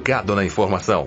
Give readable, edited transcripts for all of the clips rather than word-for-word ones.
Ligado na informação.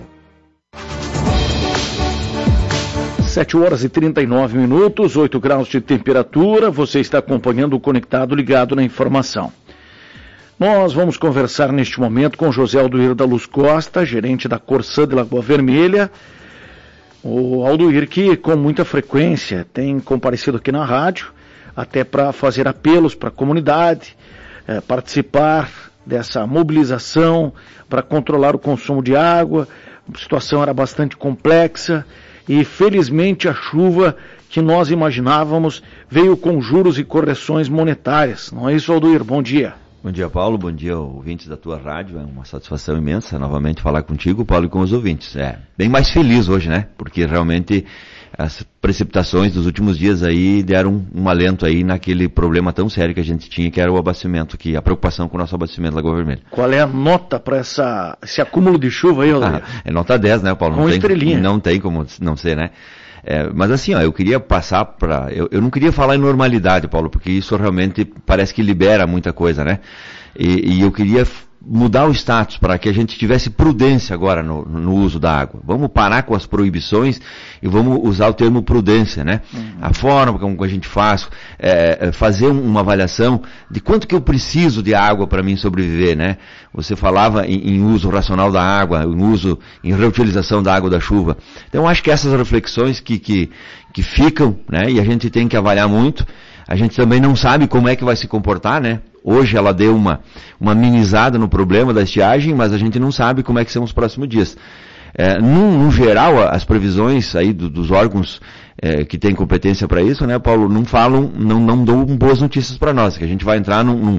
7h39, 8 graus de temperatura. Você está acompanhando o Conectado Ligado na Informação. Nós vamos conversar neste momento com José Aldoir da Luz Costa, gerente da Corsã de Lagoa Vermelha. O Aldoir, que com muita frequência tem comparecido aqui na rádio, até para fazer apelos para a comunidade, participar dessa mobilização para controlar o consumo de água. A situação era bastante complexa e felizmente a chuva que nós imaginávamos veio com juros e correções monetárias. Não é isso, Aldoir? Bom dia. Bom dia, Paulo. Bom dia, ouvintes da tua rádio. É uma satisfação imensa novamente falar contigo, Paulo, e com os ouvintes. É bem mais feliz hoje, né? Porque realmente as precipitações dos últimos dias aí deram um alento aí naquele problema tão sério que a gente tinha, que era o abastecimento, a preocupação com o nosso abastecimento da Lagoa Vermelha. Qual é a nota para esse acúmulo de chuva aí, Aldoir? É nota 10, né, Paulo? Com estrelinha. Não tem como não ser, né? Mas assim, eu queria passar eu não queria falar em normalidade, Paulo, porque isso realmente parece que libera muita coisa, né? E eu queria mudar o status para que a gente tivesse prudência agora no uso da água. Vamos parar com as proibições e vamos usar o termo prudência, né? A forma como a gente faz, fazer uma avaliação de quanto que eu preciso de água para mim sobreviver, né? Você falava em uso racional da água, em reutilização da água da chuva. Então acho que essas reflexões que ficam, né? E a gente tem que avaliar muito. A gente também não sabe como é que vai se comportar, né? Hoje ela deu uma minimizada no problema da estiagem, mas a gente não sabe como é que são os próximos dias. No geral, as previsões aí dos órgãos que têm competência para isso, né, Paulo, não dão boas notícias para nós, que a gente vai entrar no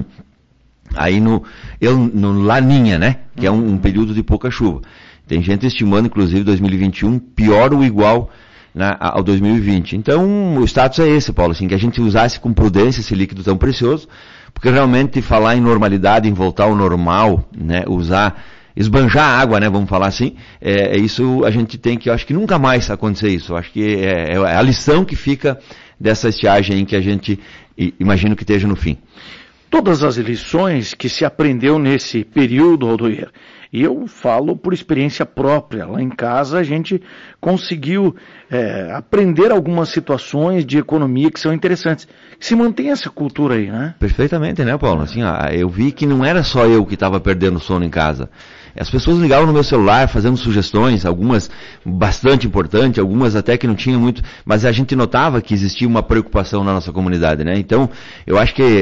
Laninha, né, que é um período de pouca chuva. Tem gente estimando, inclusive, 2021 pior ou igual ao 2020. Então, o status é esse, Paulo, assim, que a gente usasse com prudência esse líquido tão precioso, porque realmente falar em normalidade, em voltar ao normal, né, esbanjar a água, né, vamos falar assim, isso a gente tem que, eu acho que nunca mais acontecer isso. Eu acho que é a lição que fica dessa estiagem que a gente imagino que esteja no fim. Todas as lições que se aprendeu nesse período, Aldoir, e eu falo por experiência própria, lá em casa a gente conseguiu aprender algumas situações de economia que são interessantes. Se mantém essa cultura aí, né? Perfeitamente, né, Paulo? Assim, eu vi que não era só eu que estava perdendo sono em casa. As pessoas ligavam no meu celular fazendo sugestões, algumas bastante importantes, algumas até que não tinham muito, mas a gente notava que existia uma preocupação na nossa comunidade, né? Então, eu acho que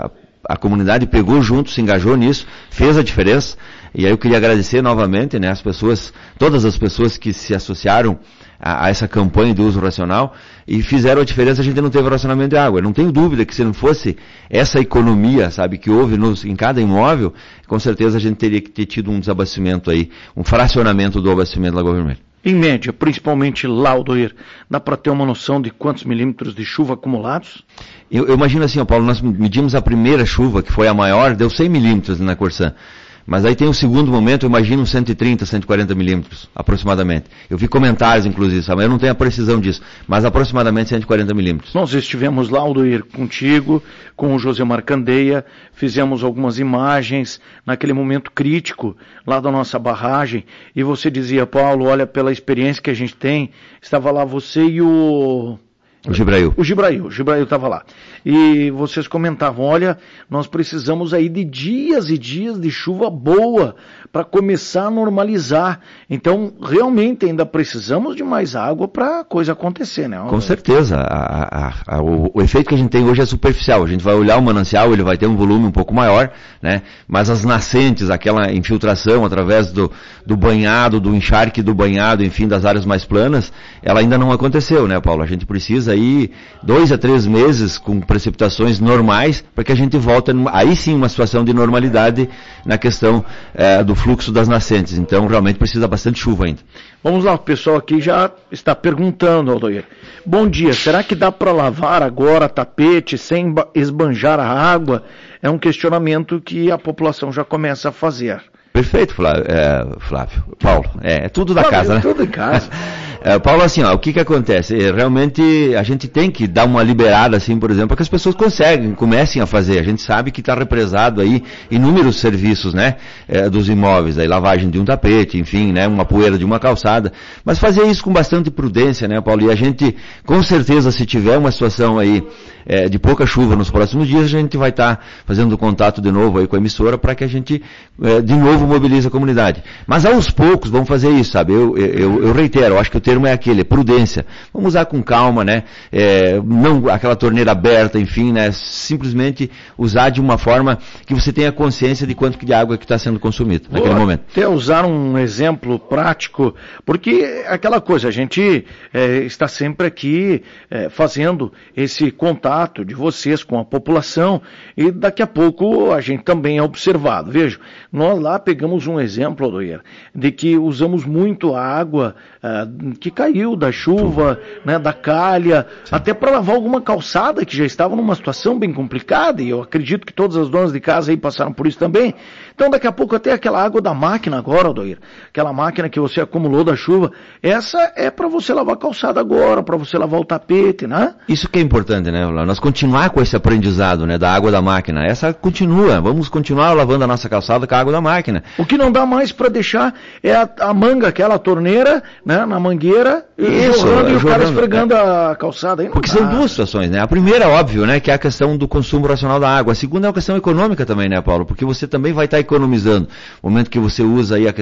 a comunidade pegou junto, se engajou nisso, fez a diferença, e aí eu queria agradecer novamente, né, todas as pessoas que se associaram a essa campanha de uso racional e fizeram a diferença. A gente não teve racionamento de água. Eu não tenho dúvida que se não fosse essa economia, sabe, que houve em cada imóvel, com certeza a gente teria que ter tido um desabastecimento aí, um fracionamento do abastecimento da Lagoa Vermelha. Em média, principalmente lá, Aldoir, dá para ter uma noção de quantos milímetros de chuva acumulados? Eu imagino assim, Paulo, nós medimos a primeira chuva, que foi a maior, deu 100 milímetros na Corsã. Mas aí tem o segundo momento, eu imagino 130, 140 milímetros, aproximadamente. Eu vi comentários, inclusive, sabe? Eu não tenho a precisão disso, mas aproximadamente 140 milímetros. Nós estivemos lá, Aldoir, contigo, com o Josemar Candeia, fizemos algumas imagens naquele momento crítico lá da nossa barragem, e você dizia, Paulo, olha, pela experiência que a gente tem, estava lá você e o Gibrail. O Gibrail estava lá. E vocês comentavam, olha, nós precisamos aí de dias e dias de chuva boa para começar a normalizar. Então, realmente ainda precisamos de mais água para a coisa acontecer, né? Com certeza. O efeito que a gente tem hoje é superficial. A gente vai olhar o manancial, ele vai ter um volume um pouco maior, né? Mas as nascentes, aquela infiltração através do banhado, do encharque do banhado, enfim, das áreas mais planas, ela ainda não aconteceu, né, Paulo? A gente precisa aí 2 a 3 meses com precipitações normais para que a gente volte aí sim uma situação de normalidade na questão do fluxo das nascentes. Então realmente precisa bastante chuva ainda. Vamos lá, o pessoal aqui já está perguntando, Aldoir. Bom dia, será que dá para lavar agora tapete sem esbanjar a água? É um questionamento que a população já começa a fazer. Perfeito, Flávio. Paulo, é tudo da casa, né? Tudo em casa. Paulo, assim, o que acontece? Realmente a gente tem que dar uma liberada, assim, por exemplo, para que as pessoas comecem a fazer. A gente sabe que está represado aí inúmeros serviços, né? Dos imóveis, aí lavagem de um tapete, enfim, né? Uma poeira de uma calçada. Mas fazer isso com bastante prudência, né, Paulo? E a gente, com certeza, se tiver uma situação aí de pouca chuva nos próximos dias, a gente vai estar fazendo contato de novo aí com a emissora para que a gente de novo mobilize a comunidade. Mas aos poucos vamos fazer isso, sabe? Eu reitero, eu acho que o termo é aquele, prudência. Vamos usar com calma, né? Não aquela torneira aberta, enfim, né? Simplesmente usar de uma forma que você tenha consciência de quanto de água que está sendo consumida naquele momento. Até usar um exemplo prático, porque aquela coisa, a gente está sempre aqui fazendo esse contato de vocês com a população e daqui a pouco a gente também é observado. Veja, nós lá pegamos um exemplo, Odoir, de que usamos muito a água que caiu da chuva, né, da calha, até para lavar alguma calçada que já estava numa situação bem complicada, e eu acredito que todas as donas de casa aí passaram por isso também. Então daqui a pouco até aquela água da máquina agora, Odoir, aquela máquina que você acumulou da chuva, essa é para você lavar a calçada agora, para você lavar o tapete, né? Isso que é importante, né? Nós continuar com esse aprendizado, né, da água da máquina. Essa continua, vamos continuar lavando a nossa calçada com a água da máquina. O que não dá mais para deixar é a manga, aquela torneira, né, na mangueira, jorrando e o cara esfregando a calçada. Aí porque são duas situações, né? A primeira, óbvio, né, que é a questão do consumo racional da água. A segunda é uma questão econômica também, né, Paulo? Porque você também vai estar economizando. No momento que você usa aí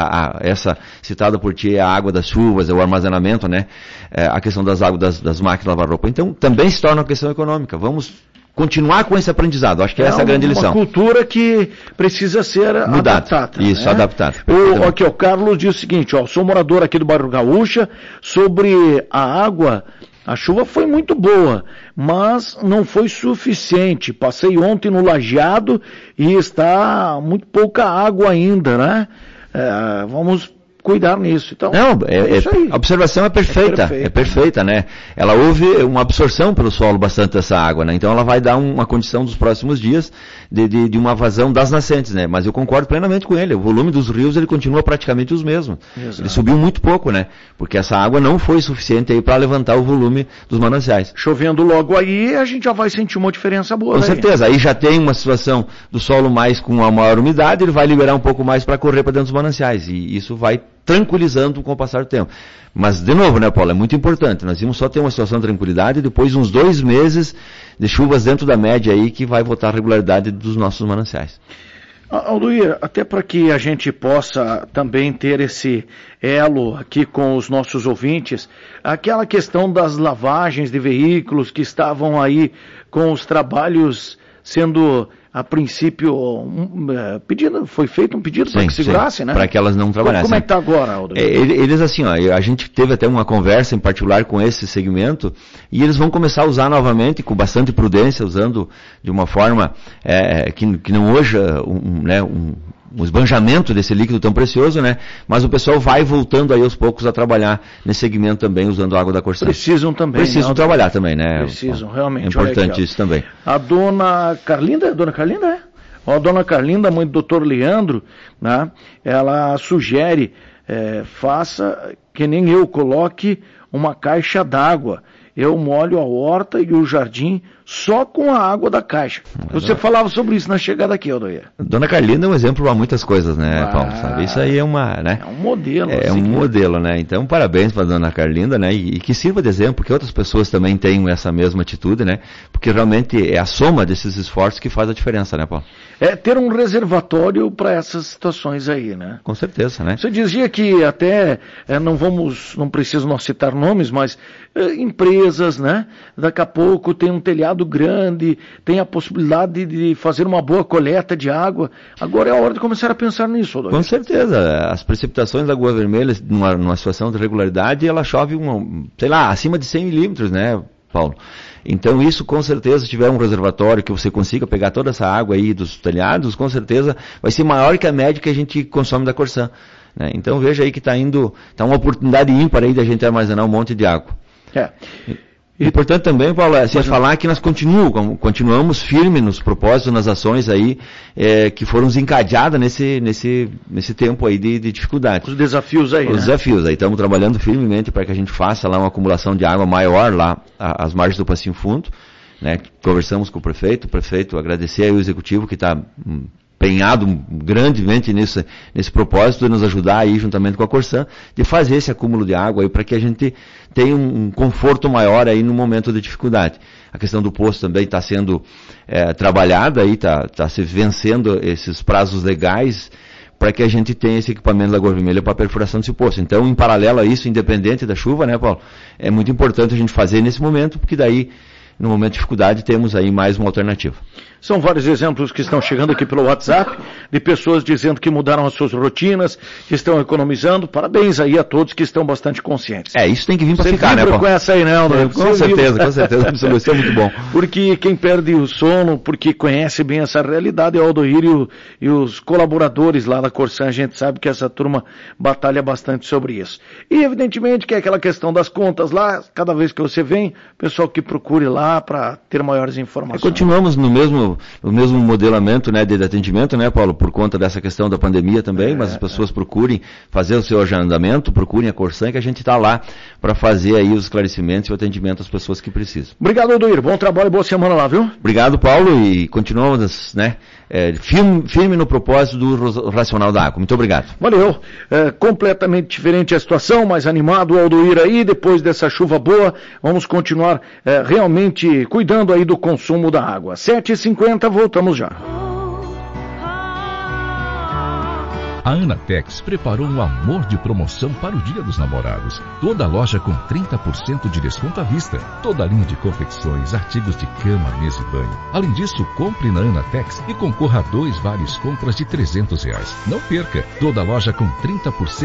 essa citada por ti, a água das chuvas, o armazenamento, né? A questão das águas das máquinas de lavar roupa. Então, também se torna uma questão econômica. Vamos continuar com esse aprendizado. Acho que essa é a grande lição. É uma cultura que precisa ser adaptada. Isso, né? Adaptada. Aqui, o Carlos diz o seguinte, sou morador aqui do bairro Gaúcha, sobre a água, a chuva foi muito boa, mas não foi suficiente. Passei ontem no lajeado e está muito pouca água ainda, né? Vamos cuidar nisso. Então, a observação é perfeita, né? Ela houve uma absorção pelo solo bastante dessa água, né? Então ela vai dar uma condição dos próximos dias de uma vazão das nascentes, né? Mas eu concordo plenamente com ele. O volume dos rios, ele continua praticamente os mesmos. Exato. Ele subiu muito pouco, né? Porque essa água não foi suficiente aí para levantar o volume dos mananciais. Chovendo logo aí, a gente já vai sentir uma diferença boa. Com certeza. Aí já tem uma situação do solo mais com a maior umidade, ele vai liberar um pouco mais para correr para dentro dos mananciais. E isso vai tranquilizando com o passar do tempo. Mas, de novo, né, Paulo, é muito importante. Nós vamos só ter uma situação de tranquilidade e depois uns 2 meses de chuvas dentro da média aí que vai voltar a regularidade dos nossos mananciais. Aldoir, até para que a gente possa também ter esse elo aqui com os nossos ouvintes, aquela questão das lavagens de veículos que estavam aí com os trabalhos sendo, a princípio, foi feito um pedido para que segurassem, né? Para que elas não trabalhassem. Como é que está agora, Aldo? Eles assim, a gente teve até uma conversa em particular com esse segmento, e eles vão começar a usar novamente, com bastante prudência, usando de uma forma que não hoja um esbanjamento desse líquido tão precioso, né? Mas o pessoal vai voltando aí aos poucos a trabalhar nesse segmento também, usando a água da Corsã. Precisam também. Precisam trabalhar também, né? Precisam, realmente. É importante isso também. A dona Carlinda, a dona Carlinda, mãe do Dr. Leandro, né? Ela sugere, faça que nem eu, coloque uma caixa d'água. Eu molho a horta e o jardim só com a água da caixa. Você falava sobre isso na chegada aqui, Aldoir. Dona Carlinda é um exemplo para muitas coisas, né, Paulo? Sabe? Isso aí é né? É um modelo. É um modelo, né? Então, parabéns para a Dona Carlinda, né? E que sirva de exemplo, que outras pessoas também tenham essa mesma atitude, né? Porque realmente é a soma desses esforços que faz a diferença, né, Paulo? É ter um reservatório para essas situações aí, né? Com certeza, né? Você dizia que até, não preciso nós citar nomes, mas empresas, né? Daqui a pouco tem um telhado grande, tem a possibilidade de fazer uma boa coleta de água. Agora é a hora de começar a pensar nisso, Aldoir. Com certeza. As precipitações da Água Vermelha, numa situação de regularidade, ela chove, acima de 100 milímetros, né, Paulo? Então isso, com certeza, se tiver um reservatório que você consiga pegar toda essa água aí dos telhados, com certeza vai ser maior que a média que a gente consome da Corsã, né? Então veja aí que está uma oportunidade ímpar aí da gente armazenar um monte de água. Importante também, Paulo, é falar que nós continuamos firmes nos propósitos, nas ações aí que foram desencadeadas nesse tempo aí de dificuldade. Os desafios aí, Os desafios aí. Estamos trabalhando firmemente para que a gente faça lá uma acumulação de água maior lá às margens do Passinho Fundo, né? Conversamos com o prefeito agradecer aí o executivo que está empenhado grandemente nesse propósito de nos ajudar aí juntamente com a Corsan de fazer esse acúmulo de água aí para que a gente tenha um conforto maior aí no momento de dificuldade. A questão do poço também está sendo trabalhada aí, está se vencendo esses prazos legais para que a gente tenha esse equipamento da Lagoa Vermelha para a perfuração desse poço. Então, em paralelo a isso, independente da chuva, né, Paulo, é muito importante a gente fazer nesse momento, porque daí no momento de dificuldade, temos aí mais uma alternativa. São vários exemplos que estão chegando aqui pelo WhatsApp, de pessoas dizendo que mudaram as suas rotinas, que estão economizando. Parabéns aí a todos que estão bastante conscientes. Isso tem que vir para ficar, né, Paulo? Com essa aí, né, André? Com certeza. Isso é muito bom. Porque quem perde o sono, porque conhece bem essa realidade, é o Aldoir e os colaboradores lá da Corsan. A gente sabe que essa turma batalha bastante sobre isso. E, evidentemente, que é aquela questão das contas lá, cada vez que você vem, o pessoal que procure lá para ter maiores informações. Continuamos no mesmo modelamento, né, de atendimento, né, Paulo, por conta dessa questão da pandemia também, mas as pessoas procurem fazer o seu agendamento, procurem a Corsan, que a gente está lá para fazer aí os esclarecimentos e o atendimento às pessoas que precisam. Obrigado, Aldoir. Bom trabalho e boa semana lá, viu? Obrigado, Paulo, e continuamos, né, firme no propósito do racional da água. Muito obrigado. Valeu. Completamente diferente a situação, mais animado o Aldoir aí, depois dessa chuva boa, vamos continuar realmente cuidando aí do consumo da água. 7h50, voltamos já. A Anatex preparou um amor de promoção para o Dia dos Namorados. Toda loja com 30% de desconto à vista. Toda linha de confecções, artigos de cama, mesa e banho. Além disso, compre na Anatex e concorra a 2 vales compras de R$300. Não perca! Toda loja com 30%